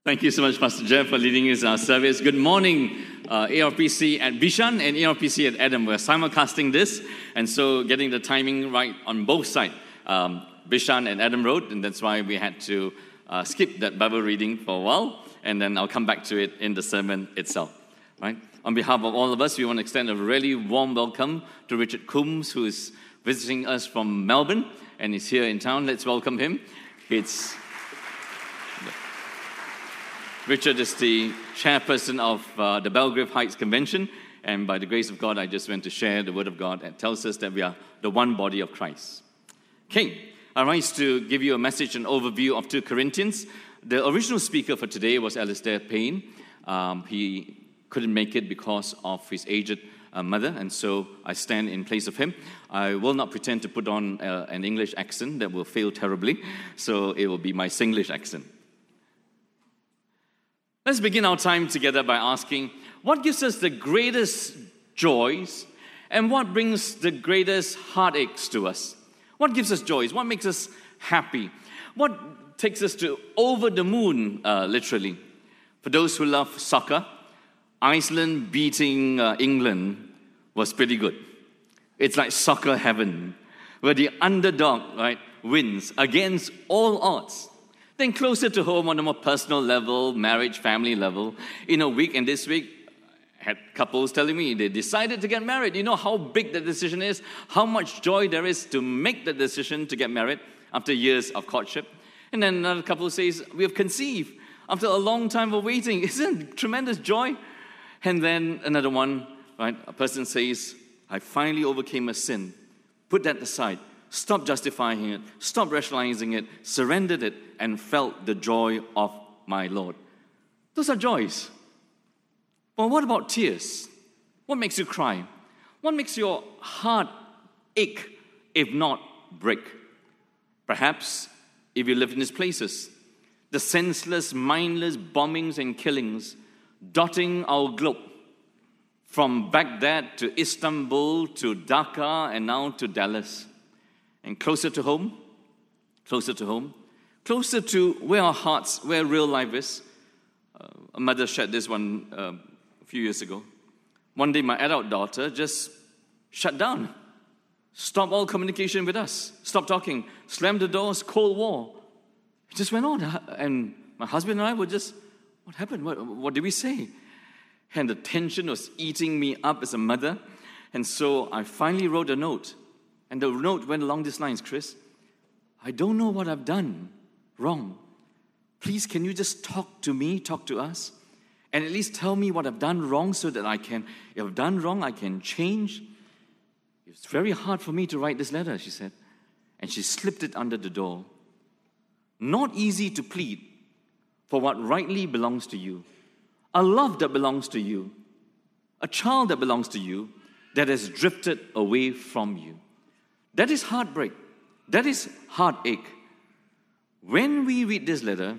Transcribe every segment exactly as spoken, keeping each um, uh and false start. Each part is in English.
Thank you so much, Pastor Jeff, for leading us in our service. Good morning, uh, A R P C at Bishan and A R P C at Adam. We're simulcasting this, and so getting the timing right on both sides, um, Bishan and Adam Road, and that's why we had to uh, skip that Bible reading for a while, and then I'll come back to it in the sermon itself. Right? On behalf of all of us, we want to extend a really warm welcome to Richard Coombs, who is visiting us from Melbourne, and is here in town. Let's welcome him. It's... Richard is the chairperson of uh, the Belgrave Heights Convention, and by the grace of God, I just went to share the Word of God that tells us that we are the one body of Christ. Okay, I rise to give you a message, an overview of Second Corinthians. The original speaker for today was Alistair Payne. Um, he couldn't make it because of his aged uh, mother, and so I stand in place of him. I will not pretend to put on uh, an English accent that will fail terribly, so it will be my Singlish accent. Let's begin our time together by asking, what gives us the greatest joys and what brings the greatest heartaches to us? What gives us joys? What makes us happy? What takes us to over the moon, uh, literally? For those who love soccer, Iceland beating uh, England was pretty good. It's like soccer heaven, where the underdog, right, wins against all odds. Then closer to home on a more personal level, marriage, family level, in a week and this week, I had couples telling me they decided to get married. You know how big the decision is, how much joy there is to make the decision to get married after years of courtship. And then another couple says, we have conceived after a long time of waiting. Isn't it tremendous joy? And then another one, right, a person says, I finally overcame a sin. Put that aside. Stop justifying it, stop rationalizing it, surrendered it, and felt the joy of my Lord. Those are joys. But what about tears? What makes you cry? What makes your heart ache, if not break? Perhaps if you live in these places, the senseless, mindless bombings and killings dotting our globe, from Baghdad to Istanbul to Dhaka and now to Dallas. And closer to home, closer to home, closer to where our hearts, where real life is. Uh, a mother shared this one uh, a few years ago. One day, my adult daughter just shut down, stopped all communication with us, stopped talking, slammed the doors, Cold War. It just went on. And my husband and I were just, what happened? What, what did we say? And the tension was eating me up as a mother. And so I finally wrote a note. And the note went along these lines, Chris. I don't know what I've done wrong. Please, can you just talk to me, talk to us, and at least tell me what I've done wrong so that I can, if I've done wrong, I can change. It's very hard for me to write this letter, she said. And she slipped it under the door. Not easy to plead for what rightly belongs to you. A love that belongs to you. A child that belongs to you that has drifted away from you. That is heartbreak. That is heartache. When we read this letter,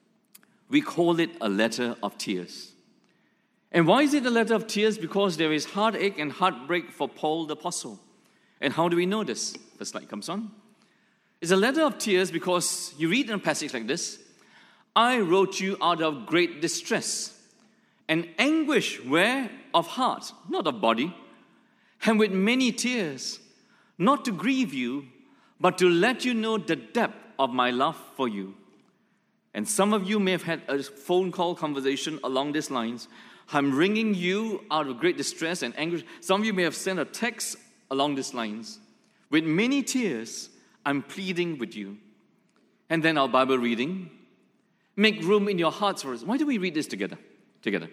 we call it a letter of tears. And why is it a letter of tears? Because there is heartache and heartbreak for Paul the Apostle. And how do we know this? The slide comes on. It's a letter of tears because you read in a passage like this, I wrote you out of great distress and anguish, where? Of heart, not of body, and with many tears. Not to grieve you, but to let you know the depth of my love for you. And some of you may have had a phone call conversation along these lines. I'm ringing you out of great distress and anguish. Some of you may have sent a text along these lines. With many tears, I'm pleading with you. And then our Bible reading. Make room in your hearts for us. Why do we read this together? Together.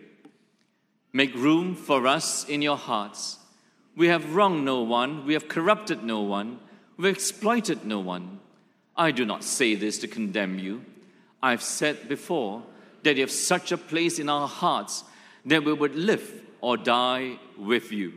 Make room for us in your hearts. We have wronged no one, we have corrupted no one, we have exploited no one. I do not say this to condemn you. I've said before that you have such a place in our hearts that we would live or die with you.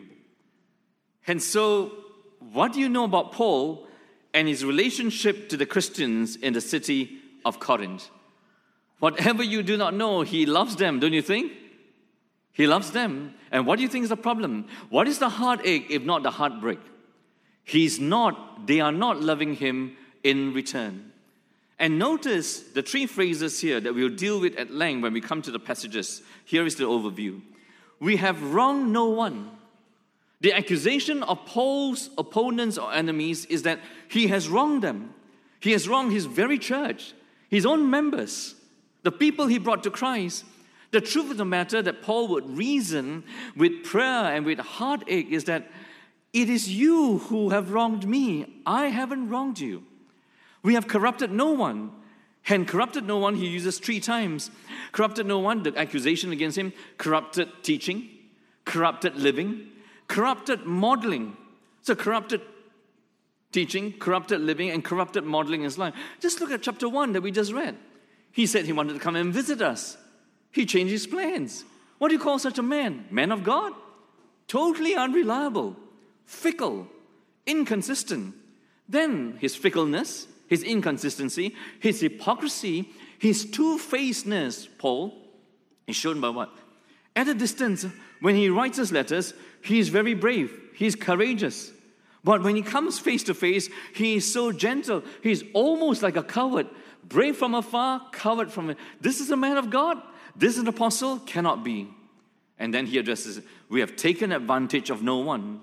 And so, what do you know about Paul and his relationship to the Christians in the city of Corinth? Whatever you do not know, he loves them, don't you think? He loves them. And what do you think is the problem? What is the heartache if not the heartbreak? He's not, they are not loving him in return. And notice the three phrases here that we'll deal with at length when we come to the passages. Here is the overview. We have wronged no one. The accusation of Paul's opponents or enemies is that he has wronged them. He has wronged his very church, his own members, the people he brought to Christ. The truth of the matter that Paul would reason with prayer and with heartache is that it is you who have wronged me. I haven't wronged you. We have corrupted no one. And corrupted no one, he uses three times. Corrupted no one, the accusation against him, corrupted teaching, corrupted living, corrupted modeling. So corrupted teaching, corrupted living, and corrupted modeling in his life. Just look at chapter one that we just read. He said he wanted to come and visit us. He changed his plans. What do you call such a man? Man of God? Totally unreliable, fickle, inconsistent. Then his fickleness, his inconsistency, his hypocrisy, his two-facedness, Paul, is shown by what? At a distance, when he writes his letters, he is very brave, he is courageous. But when he comes face to face, he is so gentle, he is almost like a coward. Brave from afar, coward from... This is a man of God, this is an apostle, cannot be. And then he addresses, we have taken advantage of no one.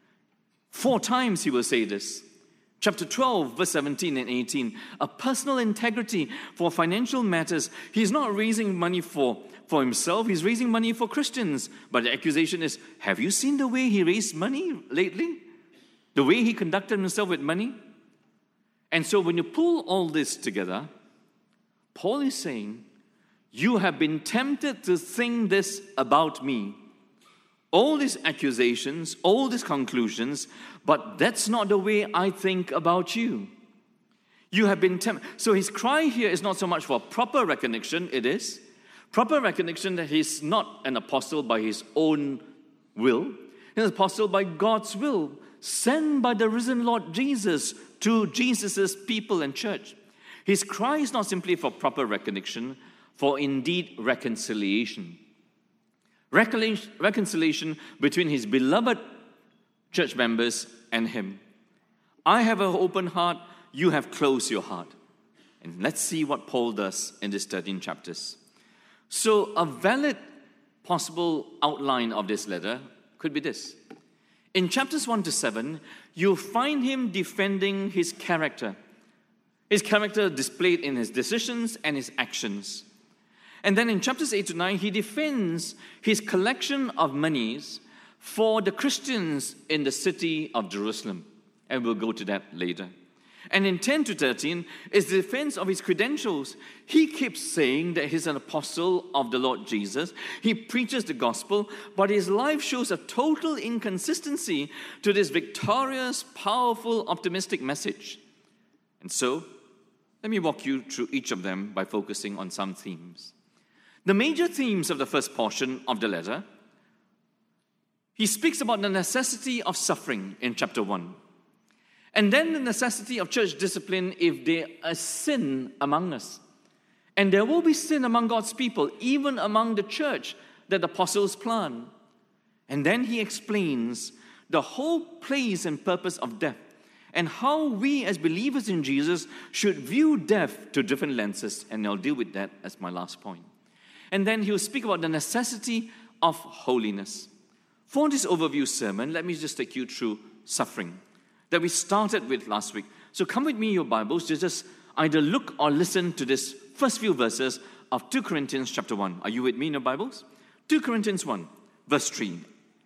Four times he will say this. Chapter twelve, verse seventeen and eighteen, a personal integrity for financial matters. He's not raising money for, for himself, he's raising money for Christians. But the accusation is, have you seen the way he raised money lately? The way he conducted himself with money? And so when you pull all this together, Paul is saying, you have been tempted to think this about me. All these accusations, all these conclusions, but that's not the way I think about you. You have been tempted. So his cry here is not so much for proper recognition, it is. Proper recognition that he's not an apostle by his own will. He's an apostle by God's will, sent by the risen Lord Jesus to Jesus' people and church. His cry is not simply for proper recognition, for indeed reconciliation. Reconciliation between his beloved church members and him. I have an open heart, you have closed your heart. And let's see what Paul does in these thirteen chapters. So a valid possible outline of this letter could be this. In chapters one to seven, you'll find him defending his character. His character displayed in his decisions and his actions. And then in chapters eight to nine, he defends his collection of monies for the Christians in the city of Jerusalem. And we'll go to that later. And in ten to thirteen is the defense of his credentials. He keeps saying that he's an apostle of the Lord Jesus. He preaches the gospel, but his life shows a total inconsistency to this victorious, powerful, optimistic message. And so, let me walk you through each of them by focusing on some themes. The major themes of the first portion of the letter, he speaks about the necessity of suffering in chapter one. And then the necessity of church discipline if there is sin among us. And there will be sin among God's people, even among the church that the apostles plant. And then he explains the whole place and purpose of death and how we as believers in Jesus should view death to different lenses. And I'll deal with that as my last point. And then he'll speak about the necessity of holiness. For this overview sermon, let me just take you through suffering that we started with last week. So come with me in your Bibles to just either look or listen to this first few verses of Second Corinthians chapter one. Are you with me in your Bibles? Second Corinthians one, verse three.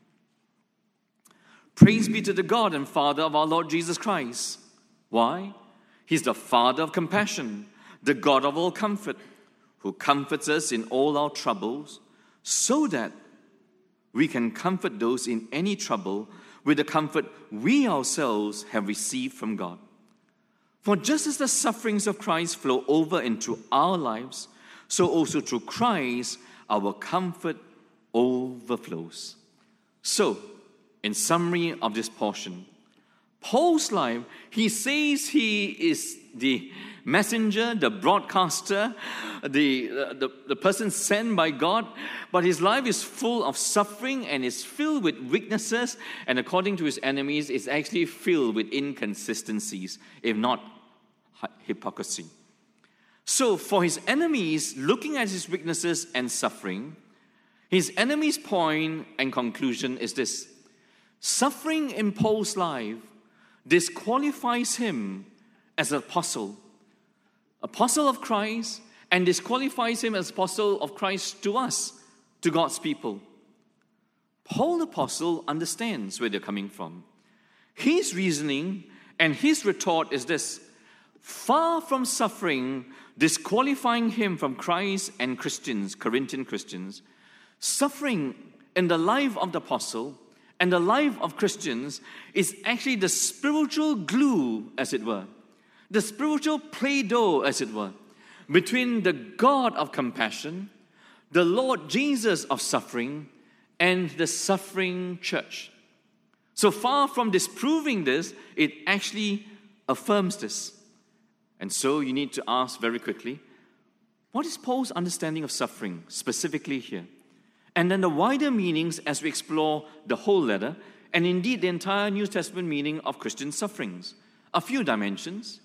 Praise be to the God and Father of our Lord Jesus Christ. Why? He's the Father of compassion, the God of all comfort, who comforts us in all our troubles, so that we can comfort those in any trouble with the comfort we ourselves have received from God. For just as the sufferings of Christ flow over into our lives, so also through Christ our comfort overflows. So, in summary of this portion, Paul's life, he says he is the messenger, the broadcaster, the, the, the person sent by God, but his life is full of suffering and is filled with weaknesses, and according to his enemies, is actually filled with inconsistencies, if not hypocrisy. So for his enemies, looking at his weaknesses and suffering, his enemy's point and conclusion is this: suffering in Paul's life disqualifies him as an apostle, apostle of Christ, and disqualifies him as apostle of Christ to us, to God's people. Paul the apostle understands where they're coming from. His reasoning and his retort is this: far from suffering disqualifying him from Christ and Christians, Corinthian Christians, suffering in the life of the apostle and the life of Christians is actually the spiritual glue, as it were, the spiritual Play-Doh, as it were, between the God of compassion, the Lord Jesus of suffering, and the suffering church. So far from disproving this, it actually affirms this. And so you need to ask very quickly, what is Paul's understanding of suffering specifically here? And then the wider meanings as we explore the whole letter, and indeed the entire New Testament meaning of Christian sufferings. A few dimensions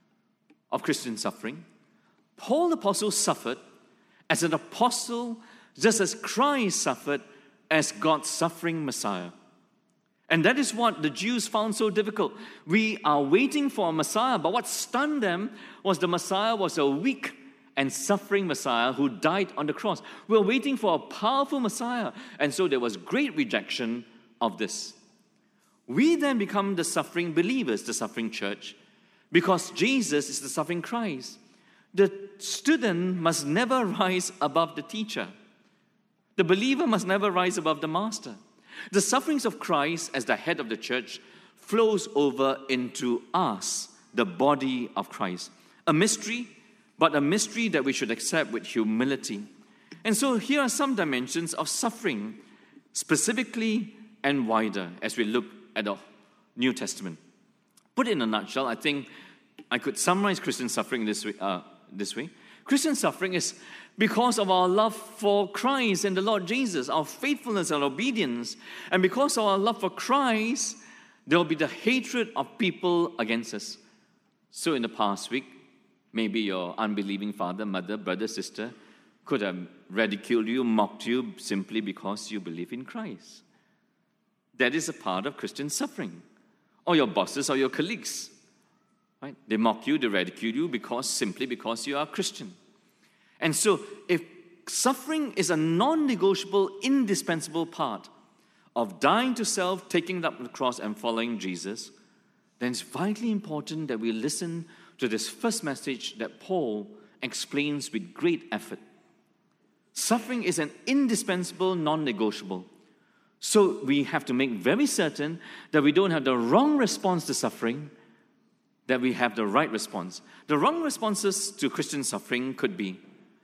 of Christian suffering. Paul the apostle suffered as an apostle, just as Christ suffered as God's suffering Messiah. And that is what the Jews found so difficult. We are waiting for a Messiah, but what stunned them was the Messiah was a weak and suffering Messiah who died on the cross. We were waiting for a powerful Messiah, and so there was great rejection of this. We then become the suffering believers, the suffering church, because Jesus is the suffering Christ. The student must never rise above the teacher. The believer must never rise above the master. The sufferings of Christ as the head of the church flows over into us, the body of Christ. A mystery, but a mystery that we should accept with humility. And so here are some dimensions of suffering, specifically and wider, as we look at the New Testament. Put in a nutshell, I think I could summarize Christian suffering this way. Uh, this way. Christian suffering is because of our love for Christ and the Lord Jesus, our faithfulness and obedience. And because of our love for Christ, there will be the hatred of people against us. So in the past week, maybe your unbelieving father, mother, brother, sister could have ridiculed you, mocked you simply because you believe in Christ. That is a part of Christian suffering. Or your bosses or your colleagues. Right? They mock you, they ridicule you because simply because you are a Christian. And so, if suffering is a non-negotiable, indispensable part of dying to self, taking up the cross, and following Jesus, then it's vitally important that we listen to this first message that Paul explains with great effort. Suffering is an indispensable, non-negotiable. So we have to make very certain that we don't have the wrong response to suffering, that we have the right response. The wrong responses to Christian suffering could be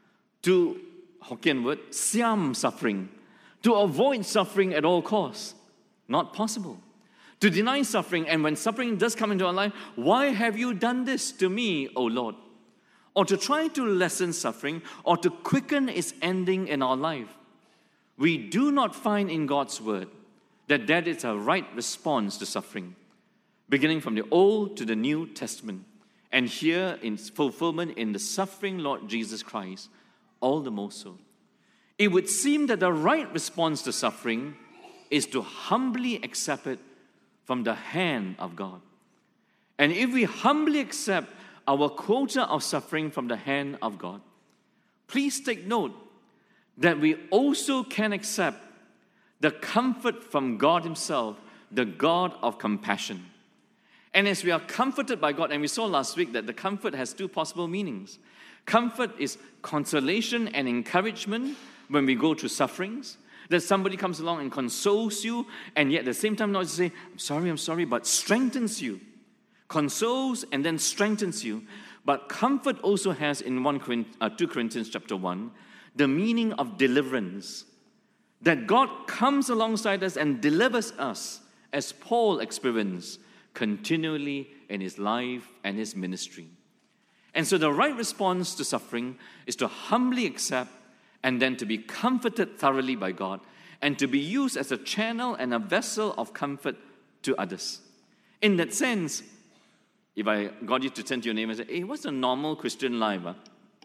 to, Hokkien word, siam suffering, to avoid suffering at all costs. Not possible. To deny suffering, and when suffering does come into our life, why have you done this to me, O Lord? Or to try to lessen suffering, or to quicken its ending in our life. We do not find in God's word that that is a right response to suffering, beginning from the Old to the New Testament, and here in fulfillment in the suffering Lord Jesus Christ, all the more so. It would seem that the right response to suffering is to humbly accept it from the hand of God. And if we humbly accept our quota of suffering from the hand of God, please take note that we also can accept the comfort from God Himself, the God of compassion. And as we are comforted by God, and we saw last week that the comfort has two possible meanings. Comfort is consolation and encouragement when we go through sufferings. That somebody comes along and consoles you, and yet at the same time not to say, I'm sorry, I'm sorry, but strengthens you. Consoles and then strengthens you. But comfort also has in First Corinthians chapter one, the meaning of deliverance. That God comes alongside us and delivers us, as Paul experienced continually in his life and his ministry. And so the right response to suffering is to humbly accept and then to be comforted thoroughly by God and to be used as a channel and a vessel of comfort to others. In that sense, if I got you to turn to your neighbor and say, hey, what's a normal Christian life? Huh?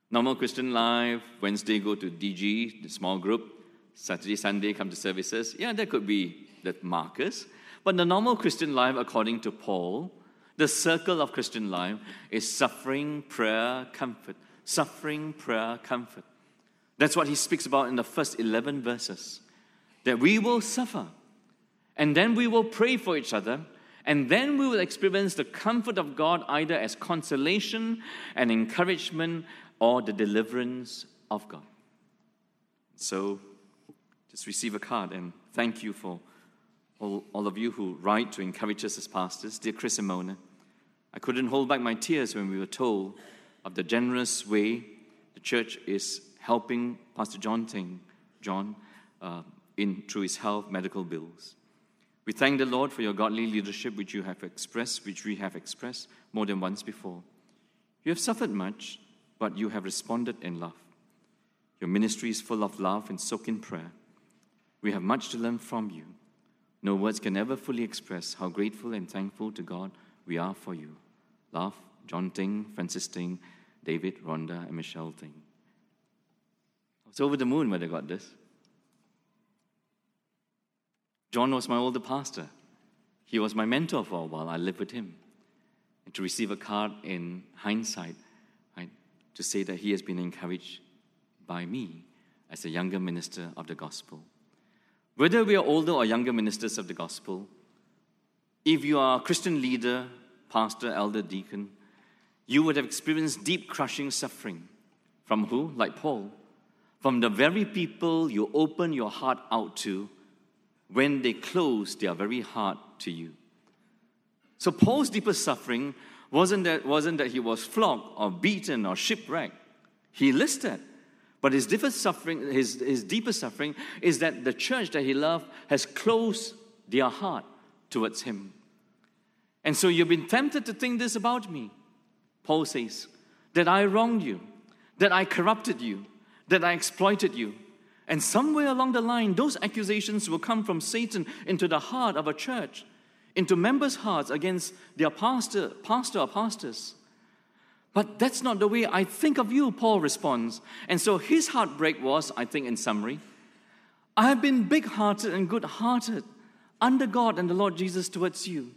Normal Christian life, Wednesday go to D G, the small group. Saturday, Sunday come to services. Yeah, that could be the markers. But the normal Christian life, according to Paul, the circle of Christian life is suffering, prayer, comfort. Suffering, prayer, comfort. That's what he speaks about in the first eleven verses. That we will suffer, and then we will pray for each other, and then we will experience the comfort of God either as consolation and encouragement or the deliverance of God. So, just receive a card and thank you for all, all of you who write to encourage us as pastors. Dear Chris and Mona, I couldn't hold back my tears when we were told of the generous way the church is helping Pastor John Ting, John, uh, in through his health medical bills. We thank the Lord for your godly leadership which you have expressed, which we have expressed more than once before. You have suffered much, but you have responded in love. Your ministry is full of love and soaked in prayer. We have much to learn from you. No words can ever fully express how grateful and thankful to God we are for you. Love, John Ting, Francis Ting, David, Rhonda, and Michelle Ting. I was over the moon when I got this. John was my older pastor. He was my mentor for a while. I lived with him. And to receive a card in hindsight, right, to say that he has been encouraged by me as a younger minister of the gospel. Whether we are older or younger ministers of the gospel, if you are a Christian leader, pastor, elder, deacon, you would have experienced deep crushing suffering. From who? Like Paul. From the very people you open your heart out to when they close their very heart to you. So Paul's deepest suffering wasn't that, wasn't that he was flogged or beaten or shipwrecked. He listed. But his deepest suffering, his, his deepest suffering is that the church that he loved has closed their heart towards him. And so you've been tempted to think this about me. Paul says, that I wronged you, that I corrupted you, that I exploited you. And somewhere along the line, those accusations will come from Satan into the heart of a church, into members' hearts against their pastor, pastor or pastors. But that's not the way I think of you, Paul responds. And so his heartbreak was, I think in summary, I have been big-hearted and good-hearted under God and the Lord Jesus towards you.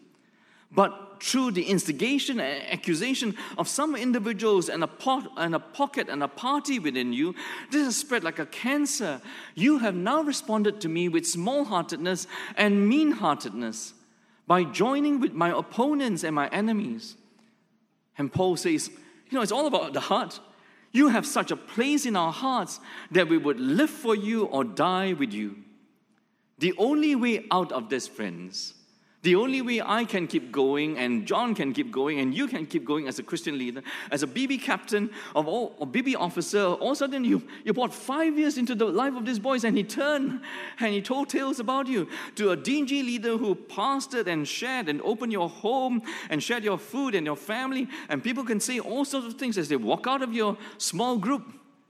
But through the instigation and accusation of some individuals and a, pot, and a pocket and a party within you, this has spread like a cancer. You have now responded to me with small-heartedness and mean-heartedness by joining with my opponents and my enemies. And Paul says, you know, it's all about the heart. You have such a place in our hearts that we would live for you or die with you. The only way out of this, friends, the only way I can keep going, and John can keep going, and you can keep going as a Christian leader, as a B B captain of all, or B B officer, all of a sudden you, you brought five years into the life of these boys, and he turned and he told tales about you to a D G leader who pastored and shared and opened your home and shared your food and your family, and people can say all sorts of things as they walk out of your small group.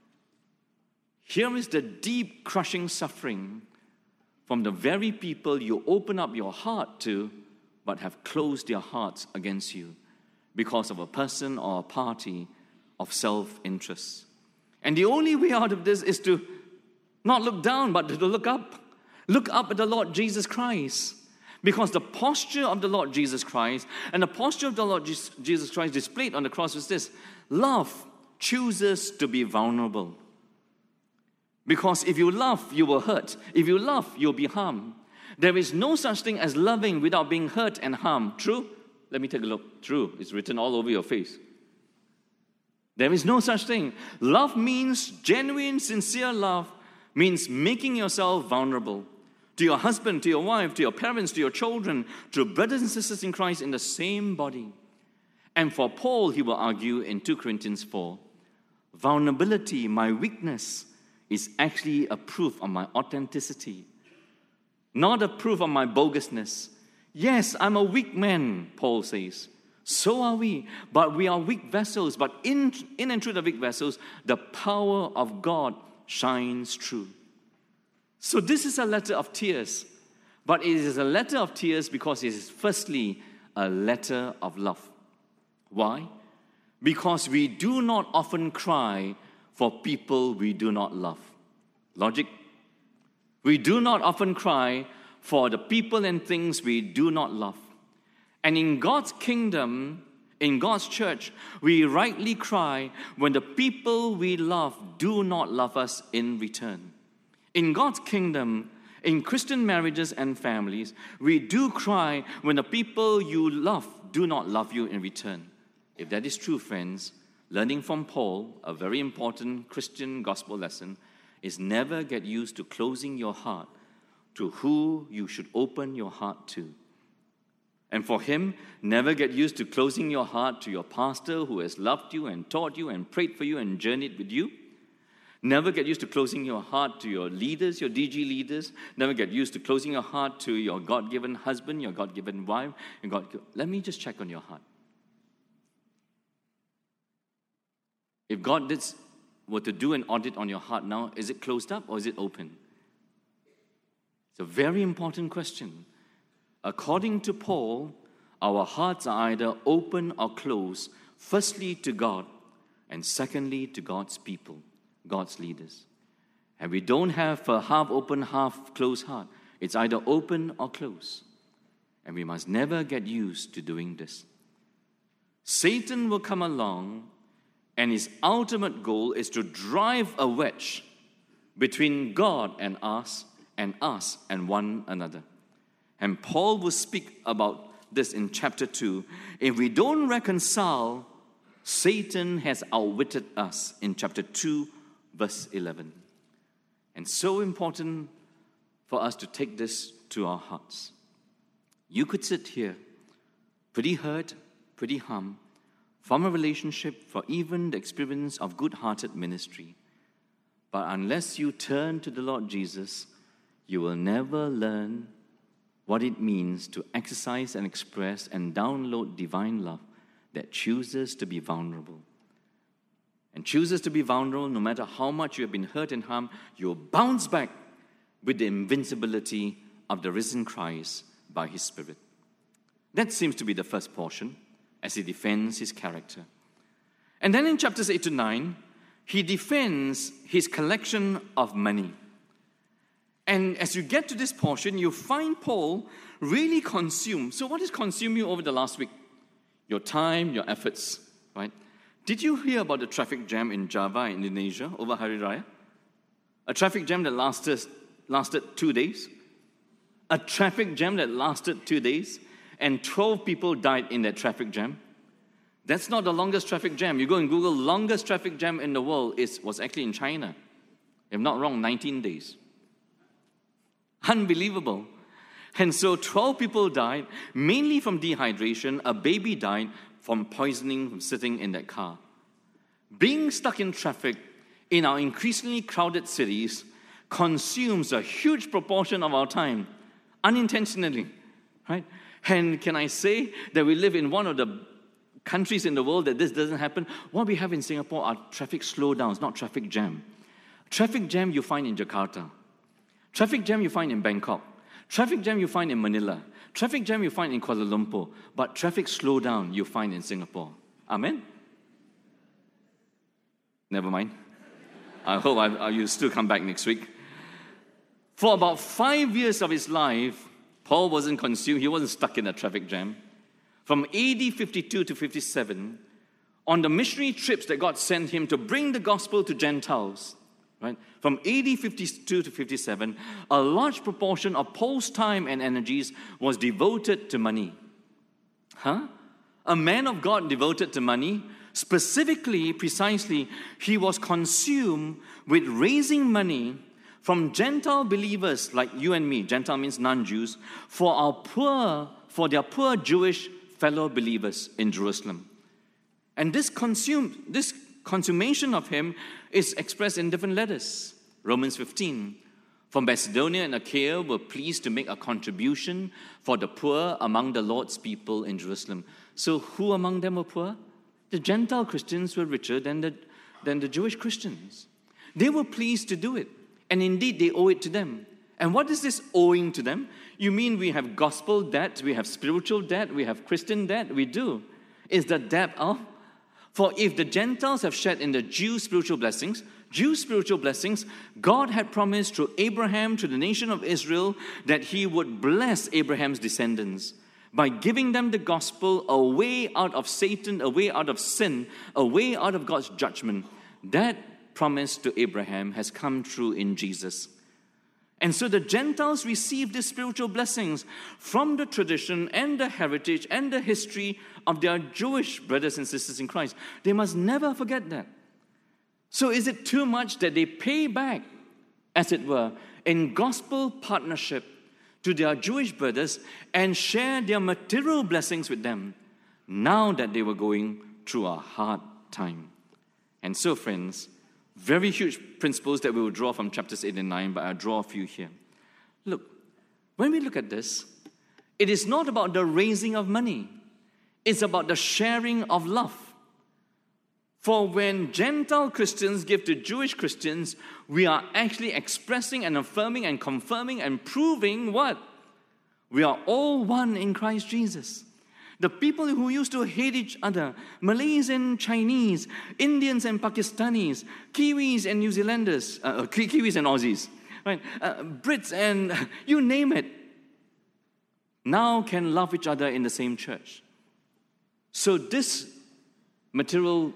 Here is the deep, crushing suffering from the very people you open up your heart to, but have closed their hearts against you because of a person or a party of self-interest. And the only way out of this is to not look down, but to look up. Look up at the Lord Jesus Christ. Because the posture of the Lord Jesus Christ and the posture of the Lord Jesus Christ displayed on the cross is this: love chooses to be vulnerable. Because if you love, you will hurt. If you love, you'll be harmed. There is no such thing as loving without being hurt and harmed. True? Let me take a look. True. It's written all over your face. There is no such thing. Love means genuine, sincere love, means making yourself vulnerable to your husband, to your wife, to your parents, to your children, to brothers and sisters in Christ in the same body. And for Paul, he will argue in Second Corinthians four, vulnerability, my weakness, is actually a proof of my authenticity, not a proof of my bogusness. Yes, I'm a weak man, Paul says. So are we, but we are weak vessels. But in, in and through the weak vessels, the power of God shines through. So this is a letter of tears, but it is a letter of tears because it is firstly a letter of love. Why? Because we do not often cry for people we do not love. Logic? We do not often cry for the people and things we do not love. And in God's kingdom, in God's church, we rightly cry when the people we love do not love us in return. In God's kingdom, in Christian marriages and families, we do cry when the people you love do not love you in return. If that is true, friends, learning from Paul, a very important Christian gospel lesson, is never get used to closing your heart to who you should open your heart to. And for him, never get used to closing your heart to your pastor who has loved you and taught you and prayed for you and journeyed with you. Never get used to closing your heart to your leaders, your D G leaders. Never get used to closing your heart to your God-given husband, your God-given wife. Your God. Let me just check on your heart. If God did, were to do an audit on your heart now, is it closed up or is it open? It's a very important question. According to Paul, our hearts are either open or closed, firstly to God, and secondly to God's people, God's leaders. And we don't have a half-open, half-closed heart. It's either open or closed. And we must never get used to doing this. Satan will come along, and his ultimate goal is to drive a wedge between God and us, and us and one another. And Paul will speak about this in chapter two. If we don't reconcile, Satan has outwitted us in chapter two, verse eleven. And so important for us to take this to our hearts. You could sit here, pretty hurt, pretty harmed, from a relationship, for even the experience of good-hearted ministry. But unless you turn to the Lord Jesus, you will never learn what it means to exercise and express and download divine love that chooses to be vulnerable. And chooses to be vulnerable no matter how much you have been hurt and harmed, you'll bounce back with the invincibility of the risen Christ by his Spirit. That seems to be the first portion as he defends his character. And then in chapters eight to nine, he defends his collection of money. And as you get to this portion, you find Paul really consumed. So what has consumed you over the last week? Your time, your efforts, right? Did you hear about the traffic jam in Java, Indonesia, over Hari Raya? A traffic jam that lasted, lasted two days. A traffic jam that lasted two days, and twelve people died in that traffic jam. That's not the longest traffic jam. You go and Google, longest traffic jam in the world is, was actually in China. If I'm not wrong, nineteen days. Unbelievable. And so twelve people died, mainly from dehydration. A baby died from poisoning from sitting in that car. Being stuck in traffic in our increasingly crowded cities consumes a huge proportion of our time, unintentionally, right? And can I say that we live in one of the countries in the world that this doesn't happen? What we have in Singapore are traffic slowdowns, not traffic jam. Traffic jam you find in Jakarta. Traffic jam you find in Bangkok. Traffic jam you find in Manila. Traffic jam you find in Kuala Lumpur. But traffic slowdown you find in Singapore. Amen? Never mind. I hope I, you still come back next week. For about five years of his life, Paul wasn't consumed. He wasn't stuck in a traffic jam. From A D fifty-two to fifty-seven, on the missionary trips that God sent him to bring the gospel to Gentiles, right? From A D fifty-two to fifty-seven, a large proportion of Paul's time and energies was devoted to money. Huh? A man of God devoted to money? Specifically, precisely, he was consumed with raising money from Gentile believers like you and me. Gentile means non-Jews, for our poor, for their poor Jewish fellow believers in Jerusalem. And this consumed, this consummation of him is expressed in different letters. Romans fifteen. For Macedonia and Achaia were pleased to make a contribution for the poor among the Lord's people in Jerusalem. So who among them were poor? The Gentile Christians were richer than the, than the Jewish Christians. They were pleased to do it. And indeed, they owe it to them. And what is this owing to them? You mean we have gospel debt, we have spiritual debt, we have Christian debt? We do. Is the debt of For if the Gentiles have shared in the Jews' spiritual blessings, Jews' spiritual blessings, God had promised through Abraham to the nation of Israel that he would bless Abraham's descendants by giving them the gospel, a way out of Satan, a way out of sin, a way out of God's judgment. That promise to Abraham has come true in Jesus. And so the Gentiles receive these spiritual blessings from the tradition and the heritage and the history of their Jewish brothers and sisters in Christ. They must never forget that. So is it too much that they pay back, as it were, in gospel partnership to their Jewish brothers and share their material blessings with them now that they were going through a hard time? And so, friends, very huge principles that we will draw from chapters eight and nine, but I'll draw a few here. Look, when we look at this, it is not about the raising of money. It's about the sharing of love. For when Gentile Christians give to Jewish Christians, we are actually expressing and affirming and confirming and proving what? We are all one in Christ Jesus. The people who used to hate each other, Malays and Chinese, Indians and Pakistanis, Kiwis and New Zealanders, uh, Ki- Kiwis and Aussies, right? Uh, Brits and you name it, now can love each other in the same church. So this material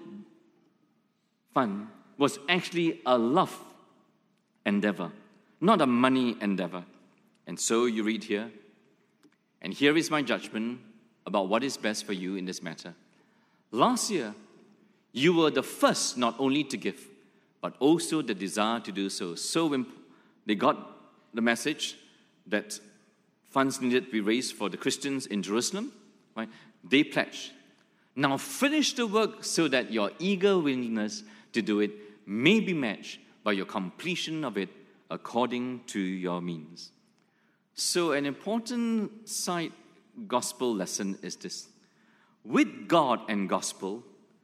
fund was actually a love endeavor, not a money endeavor. And so you read here, and here is my judgment about what is best for you in this matter. Last year, you were the first not only to give, but also the desire to do so. So when they got the message that funds needed to be raised for the Christians in Jerusalem, right? They pledged. Now finish the work so that your eager willingness to do it may be matched by your completion of it according to your means. So an important side gospel lesson is this. With God and gospel,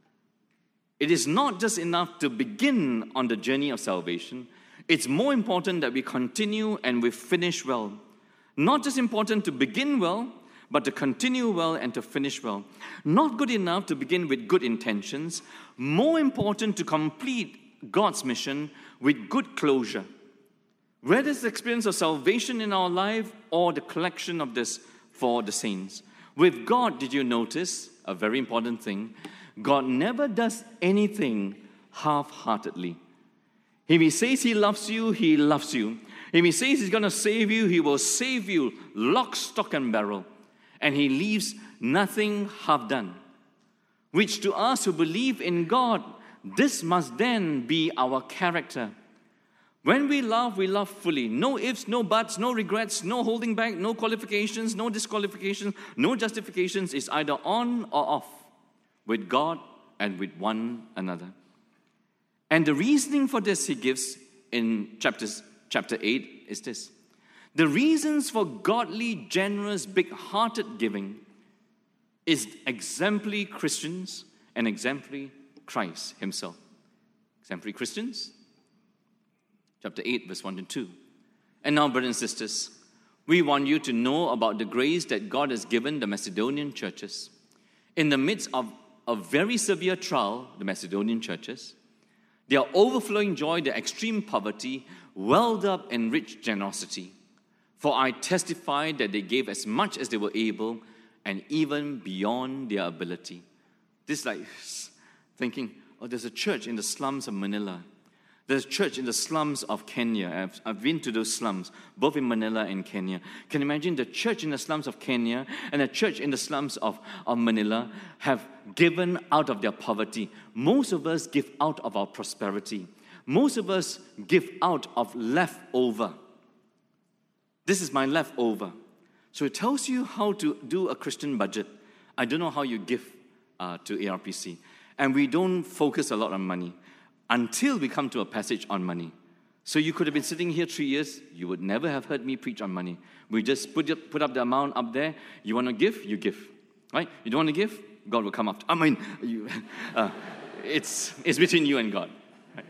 it is not just enough to begin on the journey of salvation. It's more important that we continue and we finish well. Not just important to begin well, but to continue well and to finish well. Not good enough to begin with good intentions. More important to complete God's mission with good closure. Whether it's the experience of salvation in our life or the collection of this for the saints. With God, did you notice a very important thing? God never does anything half-heartedly. If He says He loves you, He loves you. If He says He's going to save you, He will save you, lock, stock, and barrel. And He leaves nothing half done. Which to us who believe in God, this must then be our character. When we love, we love fully. No ifs, no buts, no regrets, no holding back, no qualifications, no disqualifications, no justifications. It's either on or off with God and with one another. And the reasoning for this He gives in chapters, chapter eight is this. The reasons for godly, generous, big-hearted giving is exemplary Christians and exemplary Christ Himself. Exemplary Christians, chapter eight, verse one to two. And now, brothers and sisters, we want you to know about the grace that God has given the Macedonian churches. In the midst of a very severe trial, the Macedonian churches, their overflowing joy, their extreme poverty, welled up in rich generosity. For I testify that they gave as much as they were able and even beyond their ability. This is like thinking, oh, there's a church in the slums of Manila. There's a church in the slums of Kenya. I've, I've been to those slums, both in Manila and Kenya. Can you imagine the church in the slums of Kenya and the church in the slums of, of Manila have given out of their poverty? Most of us give out of our prosperity. Most of us give out of leftover. This is my leftover. So it tells you how to do a Christian budget. I don't know how you give uh, to A R P C. And we don't focus a lot on money until we come to a passage on money. So you could have been sitting here three years. You would never have heard me preach on money. We just put, it, put up the amount up there. You want to give? You give. Right? You don't want to give? God will come after. I mean, you, uh, it's, it's between you and God. Right?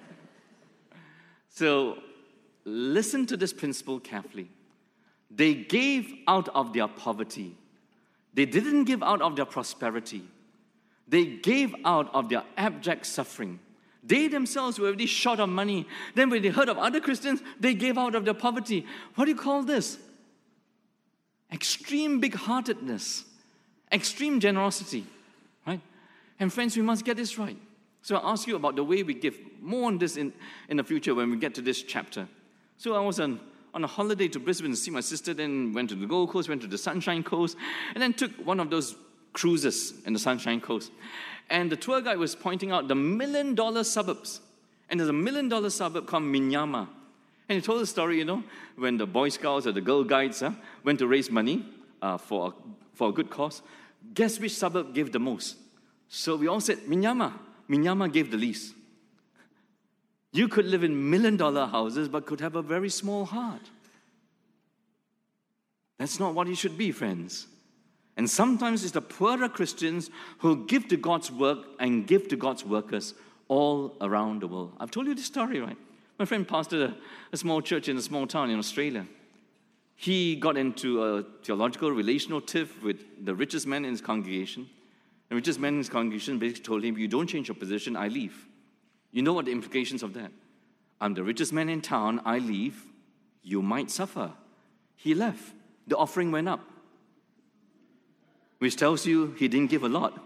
So listen to this principle carefully. They gave out of their poverty. They didn't give out of their prosperity. They gave out of their abject suffering. They themselves were already short of money. Then when they heard of other Christians, they gave out of their poverty. What do you call this? Extreme big-heartedness. Extreme generosity. Right? And friends, we must get this right. So I'll ask you about the way we give. More on this in, in the future when we get to this chapter. So I was on, on a holiday to Brisbane to see my sister, then went to the Gold Coast, went to the Sunshine Coast, and then took one of those cruises in the Sunshine Coast. And the tour guide was pointing out the million-dollar suburbs. And there's a million-dollar suburb called Minyama. And he told the story, you know, when the Boy Scouts or the Girl Guides uh, went to raise money uh, for, a, for a good cause. Guess which suburb gave the most? So we all said, Minyama. Minyama gave the least. You could live in million-dollar houses, but could have a very small heart. That's not what it should be, friends. And sometimes it's the poorer Christians who give to God's work and give to God's workers all around the world. I've told you this story, right? My friend pastored a, a small church in a small town in Australia. He got into a theological relational tiff with the richest man in his congregation. The richest man in his congregation basically told him, you don't change your position, I leave. You know what the implications of that? I'm the richest man in town, I leave, you might suffer. He left. The offering went up. Which tells you he didn't give a lot.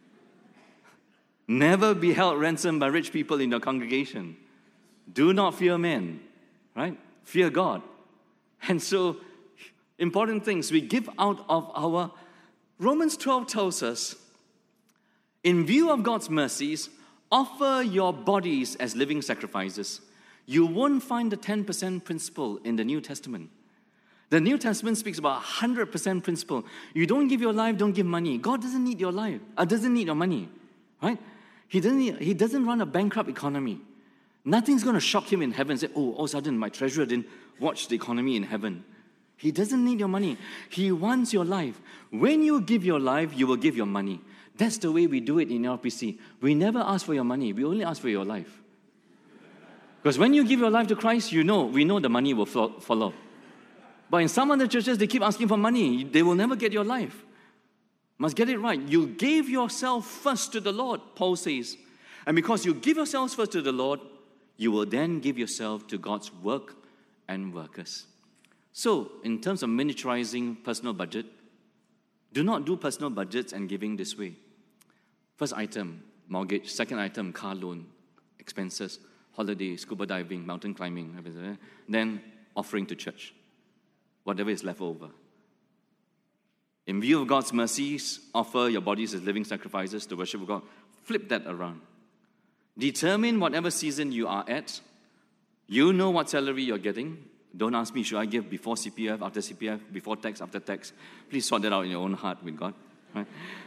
Never be held ransom by rich people in your congregation. Do not fear men, right? Fear God. And so, important things, we give out of our... Romans twelve tells us, in view of God's mercies, offer your bodies as living sacrifices. You won't find the ten percent principle in the New Testament. The New Testament speaks about one hundred percent principle. You don't give your life, don't give money. God doesn't need your life, uh, doesn't need your money, right? He doesn't, need, he doesn't run a bankrupt economy. Nothing's going to shock him in heaven and say, oh, all of a sudden my treasurer didn't watch the economy in heaven. He doesn't need your money. He wants your life. When you give your life, you will give your money. That's the way we do it in L P C. We never ask for your money. We only ask for your life. Because when you give your life to Christ, you know, we know the money will follow. But in some other churches, they keep asking for money. They will never get your life. Must get it right. You gave yourself first to the Lord, Paul says. And because you give yourselves first to the Lord, you will then give yourself to God's work and workers. So, in terms of miniaturizing personal budget, do not do personal budgets and giving this way. First item, mortgage. Second item, car loan, expenses, holiday, scuba diving, mountain climbing. Then, offering to church. Whatever is left over. In view of God's mercies, offer your bodies as living sacrifices to worship God. Flip that around. Determine whatever season you are at. You know what salary you're getting. Don't ask me, should I give before C P F, after C P F, before tax, after tax? Please sort that out in your own heart with God. Right?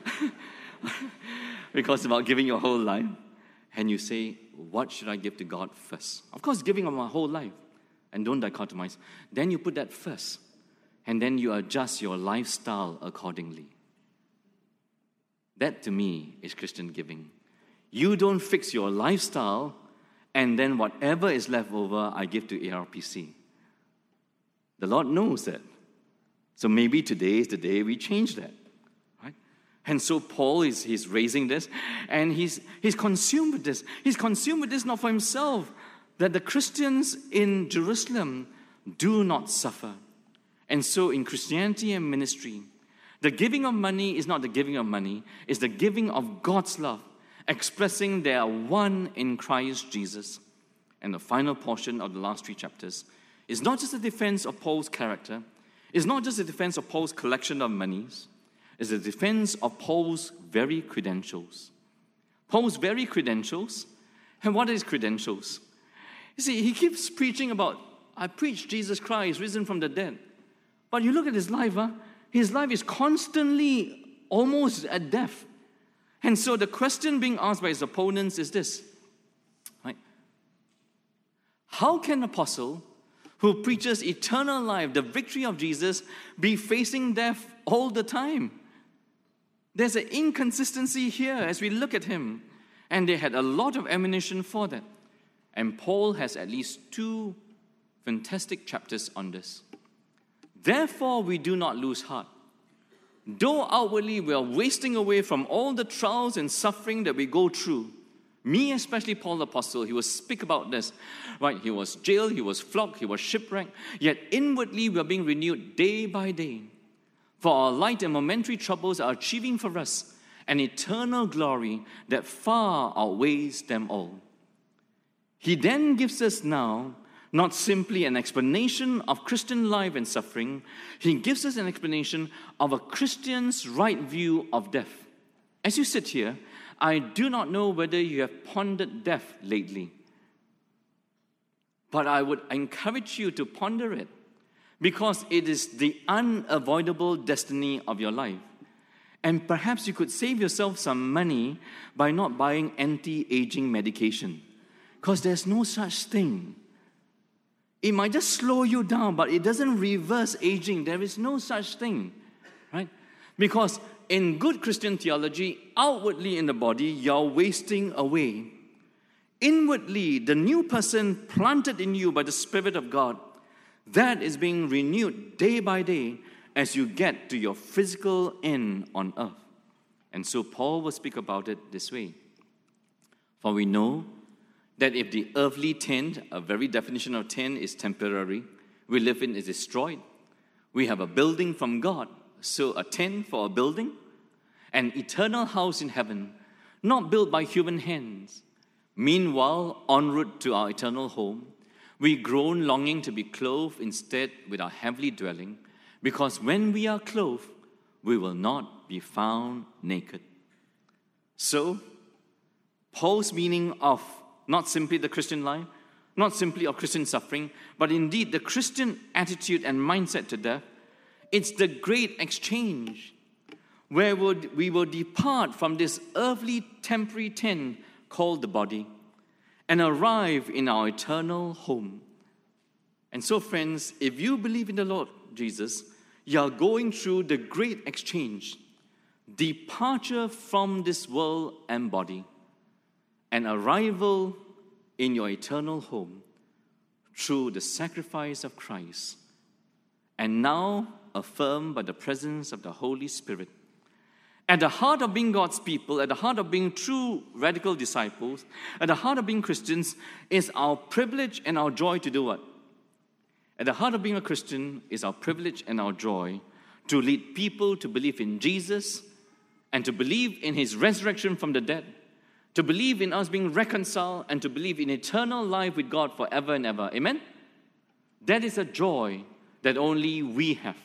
Because it's about giving your whole life. And you say, what should I give to God first? Of course, giving of my whole life. And don't dichotomize. Then you put that first. And then you adjust your lifestyle accordingly. That, to me, is Christian giving. You don't fix your lifestyle, and then whatever is left over, I give to A R P C. The Lord knows that. So maybe today is the day we change that. Right? And so Paul is he's raising this, and he's, he's consumed with this. He's consumed with this not for himself, that the Christians in Jerusalem do not suffer. And so in Christianity and ministry, the giving of money is not the giving of money, it's the giving of God's love, expressing they are one in Christ Jesus. And the final portion of the last three chapters is not just a defense of Paul's character, it's not just a defense of Paul's collection of monies, it's a defense of Paul's very credentials. Paul's very credentials. And what are his credentials? You see, he keeps preaching about, I preach Jesus Christ risen from the dead. But you look at his life, huh? His life is constantly almost at death. And so the question being asked by his opponents is this, right? How can an apostle who preaches eternal life, the victory of Jesus, be facing death all the time? There's an inconsistency here as we look at him. And they had a lot of ammunition for that. And Paul has at least two fantastic chapters on this. Therefore, we do not lose heart. Though outwardly we are wasting away from all the trials and suffering that we go through, me especially, Paul the Apostle, he will speak about this, right? He was jailed, he was flogged, he was shipwrecked, yet inwardly we are being renewed day by day. For our light and momentary troubles are achieving for us an eternal glory that far outweighs them all. He then gives us now not simply an explanation of Christian life and suffering, he gives us an explanation of a Christian's right view of death. As you sit here, I do not know whether you have pondered death lately, but I would encourage you to ponder it because it is the unavoidable destiny of your life. And perhaps you could save yourself some money by not buying anti-aging medication, because there's no such thing. It might just slow you down, but it doesn't reverse aging. There is no such thing, right? Because in good Christian theology, outwardly in the body, you're wasting away. Inwardly, the new person planted in you by the Spirit of God, that is being renewed day by day as you get to your physical end on earth. And so Paul will speak about it this way. For we know that if the earthly tent, a very definition of tent is temporary, we live in is destroyed. We have a building from God, so a tent for a building, an eternal house in heaven, not built by human hands. Meanwhile, en route to our eternal home, we groan longing to be clothed instead with our heavenly dwelling, because when we are clothed, we will not be found naked. So, Paul's meaning of not simply the Christian life, not simply of Christian suffering, but indeed the Christian attitude and mindset to death, it's the great exchange where we will depart from this earthly temporary tent called the body and arrive in our eternal home. And so, friends, if you believe in the Lord Jesus, you are going through the great exchange, departure from this world and body, an arrival in your eternal home through the sacrifice of Christ, and now affirmed by the presence of the Holy Spirit. At the heart of being God's people, at the heart of being true radical disciples, at the heart of being Christians is our privilege and our joy to do what? At the heart of being a Christian is our privilege and our joy to lead people to believe in Jesus and to believe in His resurrection from the dead, to believe in us being reconciled, and to believe in eternal life with God forever and ever. Amen? That is a joy that only we have.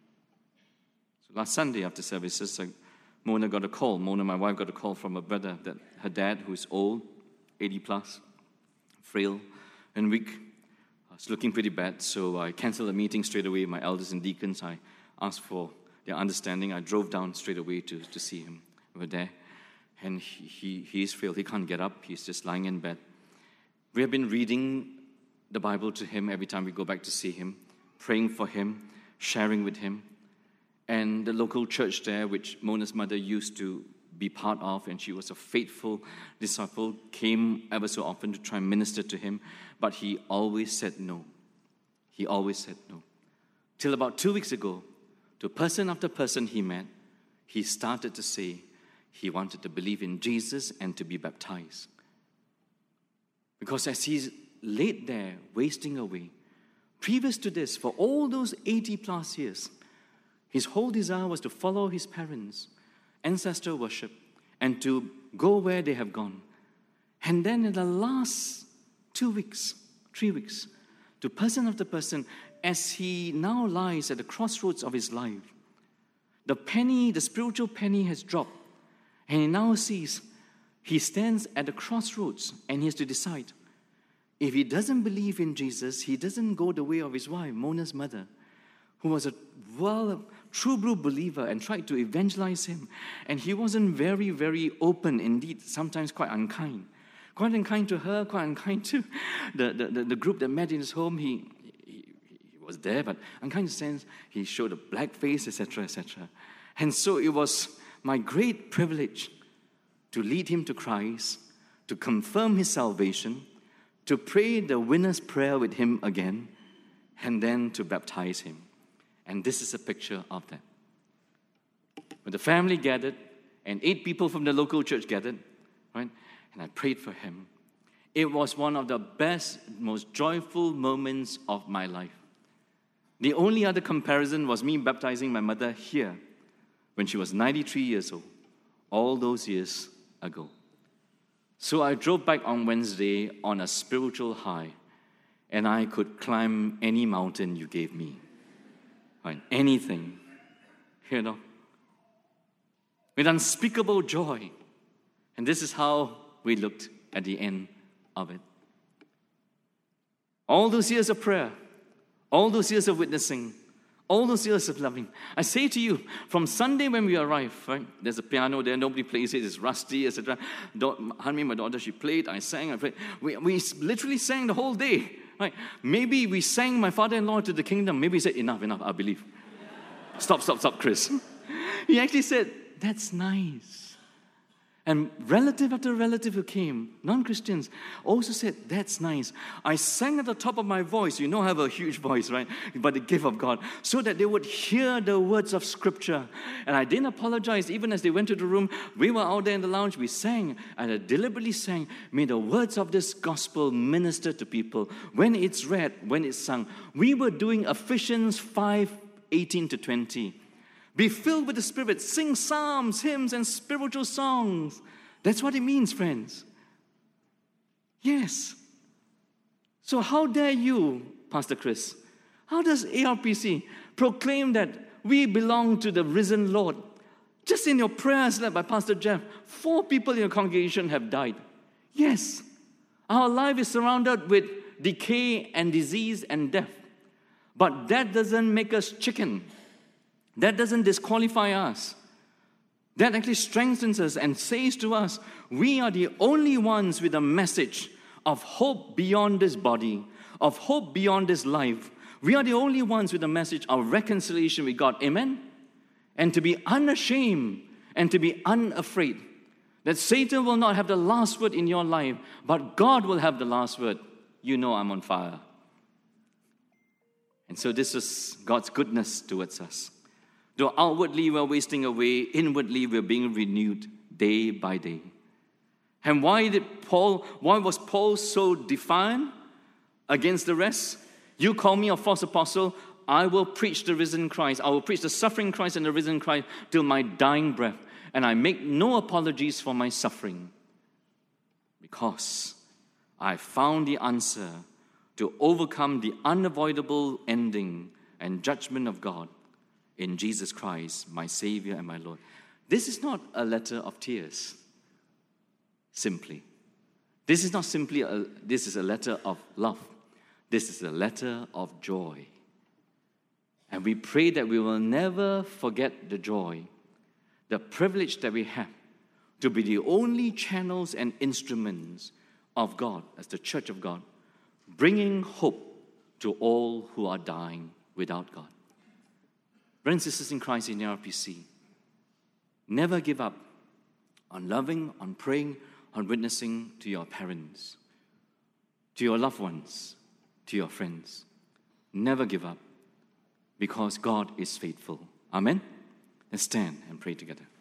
So last Sunday after services, Mona got a call. Mona, my wife, got a call from her brother that her dad, who is old, eighty plus, frail and weak, was looking pretty bad. So I canceled the meeting straight away. My elders and deacons, I asked for their understanding. I drove down straight away to, to see him. We were there. And he, he, he is frail. He can't get up. He's just lying in bed. We have been reading the Bible to him every time we go back to see him, praying for him, sharing with him. And the local church there, which Mona's mother used to be part of, and she was a faithful disciple, came ever so often to try and minister to him, but he always said no. He always said no. Till about two weeks ago, to person after person he met, he started to say he wanted to believe in Jesus and to be baptized. Because as he's laid there, wasting away, previous to this, for all those eighty plus years, his whole desire was to follow his parents, ancestor worship, and to go where they have gone. And then in the last two weeks, three weeks, to person after person, as he now lies at the crossroads of his life, the penny, the spiritual penny has dropped, and he now sees he stands at the crossroads and he has to decide. If he doesn't believe in Jesus, he doesn't go the way of his wife, Mona's mother, who was a well, true blue believer and tried to evangelize him. And he wasn't very, very open, indeed, sometimes quite unkind. Quite unkind to her, quite unkind to the, the, the, the group that met in his home. He, he, he was there, but unkind in the sense he showed a black face, et cetera, et cetera. And so it was my great privilege to lead him to Christ, to confirm his salvation, to pray the winner's prayer with him again, and then to baptize him. And this is a picture of that. When the family gathered, and eight people from the local church gathered, right? And I prayed for him. It was one of the best, most joyful moments of my life. The only other comparison was me baptizing my mother here when she was ninety-three years old, all those years ago. So I drove back on Wednesday on a spiritual high, and I could climb any mountain you gave me. Right? Anything, you know. With unspeakable joy. And this is how we looked at the end of it. All those years of prayer, all those years of witnessing, all those years of loving. I say to you, from Sunday when we arrived, right? There's a piano there, nobody plays it, it's rusty, et cetera. Hanmi, my daughter, she played, I sang, I played. We, we literally sang the whole day, right? Maybe we sang my father-in-law to the kingdom. Maybe he said, enough, enough, I believe. Stop, stop, stop, Chris. He actually said, that's nice. And relative after relative who came, non-Christians, also said, that's nice. I sang at the top of my voice. You know I have a huge voice, right? By the gift of God. So that they would hear the words of Scripture. And I didn't apologize. Even as they went to the room, we were out there in the lounge, we sang. And I deliberately sang, may the words of this gospel minister to people. When it's read, when it's sung. We were doing Ephesians five, eighteen to twenty. Be filled with the Spirit. Sing psalms, hymns, and spiritual songs. That's what it means, friends. Yes. So how dare you, Pastor Chris, how does A R P C proclaim that we belong to the risen Lord? Just in your prayers led by Pastor Jeff, four people in your congregation have died. Yes. Our life is surrounded with decay and disease and death. But that doesn't make us chicken. That doesn't disqualify us. That actually strengthens us and says to us, we are the only ones with a message of hope beyond this body, of hope beyond this life. We are the only ones with a message of reconciliation with God. Amen? And to be unashamed and to be unafraid. That Satan will not have the last word in your life, but God will have the last word. You know I'm on fire. And so this is God's goodness towards us. Though outwardly we're wasting away, inwardly we're being renewed day by day. And why did Paul, why was Paul so defiant against the rest? You call me a false apostle, I will preach the risen Christ. I will preach the suffering Christ and the risen Christ till my dying breath. And I make no apologies for my suffering. Because I found the answer to overcome the unavoidable ending and judgment of God in Jesus Christ, my Savior and my Lord. This is not a letter of tears, simply. This is not simply a, this is a letter of love. This is a letter of joy. And we pray that we will never forget the joy, the privilege that we have to be the only channels and instruments of God, as the church of God, bringing hope to all who are dying without God. Brothers and sisters in Christ in A R P C, never give up on loving, on praying, on witnessing to your parents, to your loved ones, to your friends. Never give up, because God is faithful. Amen? Let's stand and pray together.